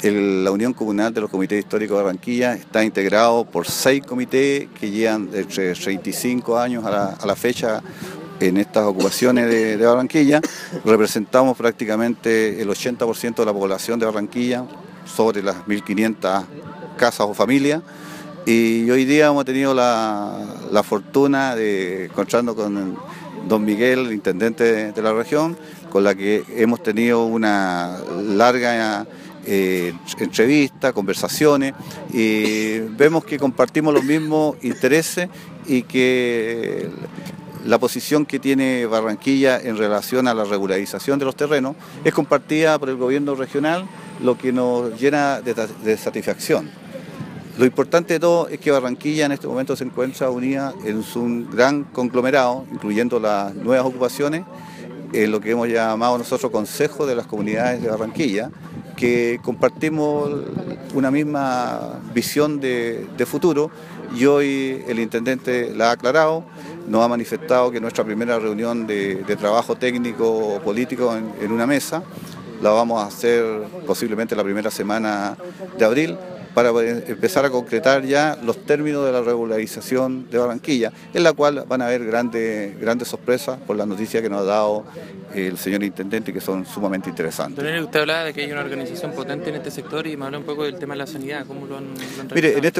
La Unión Comunal de los Comités Históricos de Barranquilla está integrado por 6 comités que llevan entre 35 años a la fecha en estas ocupaciones de Barranquilla. Representamos prácticamente el 80% de la población de Barranquilla, sobre las 1.500 casas o familias. Y hoy día hemos tenido la fortuna de encontrarnos con don Miguel, el intendente de la región, con la que hemos tenido una larga entrevistas, conversaciones, y vemos que compartimos los mismos intereses y que la posición que tiene Barranquilla en relación a la regularización de los terrenos es compartida por el gobierno regional, lo que nos llena de satisfacción. Lo importante de todo es que Barranquilla en este momento se encuentra unida en un gran conglomerado, incluyendo las nuevas ocupaciones, en lo que hemos llamado nosotros Consejo de las Comunidades de Barranquilla, que compartimos una misma visión de futuro, y hoy el intendente la ha aclarado, nos ha manifestado que nuestra primera reunión de trabajo técnico o político en una mesa la vamos a hacer posiblemente la primera semana de abril, para empezar a concretar ya los términos de la regularización de Barranquilla, en la cual van a haber grandes sorpresas por las noticias que nos ha dado el señor intendente, que son sumamente interesantes. Don Enrique, usted hablaba de que hay una organización potente en este sector y me habló un poco del tema de la sanidad, ¿cómo lo han Mire, en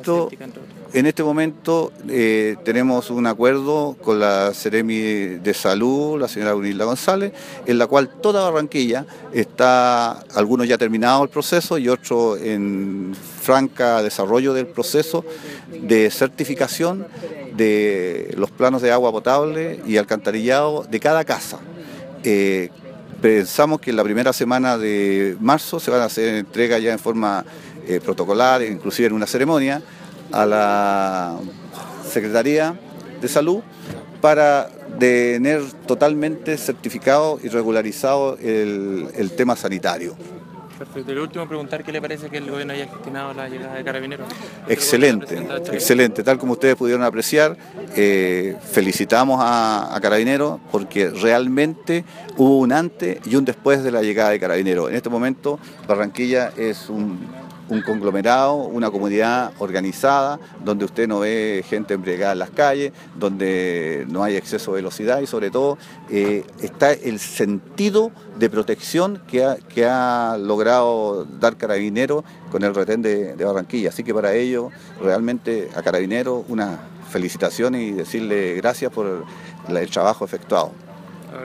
este momento tenemos un acuerdo con la Seremi de Salud, la señora Brunilda González, en la cual toda Barranquilla está, algunos ya terminados el proceso y otros en franca desarrollo del proceso de certificación de los planos de agua potable y alcantarillado de cada casa. Pensamos que en la primera semana de marzo se van a hacer entrega ya en forma protocolar, inclusive en una ceremonia, a la Secretaría de Salud para tener totalmente certificado y regularizado el tema sanitario. Perfecto. Y lo último, preguntar qué le parece que el gobierno haya gestionado la llegada de Carabineros. Excelente, excelente. Tal como ustedes pudieron apreciar, felicitamos a Carabineros porque realmente hubo un antes y un después de la llegada de Carabineros. En este momento Barranquilla es un conglomerado, una comunidad organizada, donde usted no ve gente embriagada en las calles, donde no hay exceso de velocidad y sobre todo está el sentido de protección que ha logrado dar Carabineros con el retén de Barranquilla. Así que para ello, realmente a Carabineros una felicitación y decirle gracias por el trabajo efectuado.